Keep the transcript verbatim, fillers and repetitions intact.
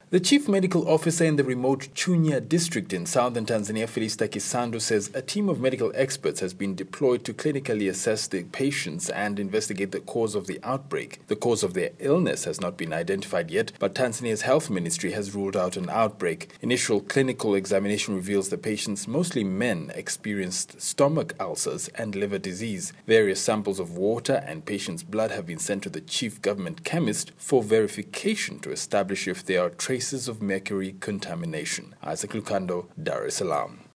The chief medical officer in the remote Chunya district in southern Tanzania, Felista Kisando, says a team of medical experts has been deployed to clinically assess the patients and investigate the cause of the outbreak. The cause of their illness has not been identified yet, but Tanzania's health ministry has ruled out an outbreak. Initial clinical examination reveals the patients, mostly men, experienced stomach ulcers and liver disease. Various samples of water and patients' blood have been sent to the chief government chemist for verification to establish if there are traces of mercury contamination. Isaac Lukando, Dar es Salaam.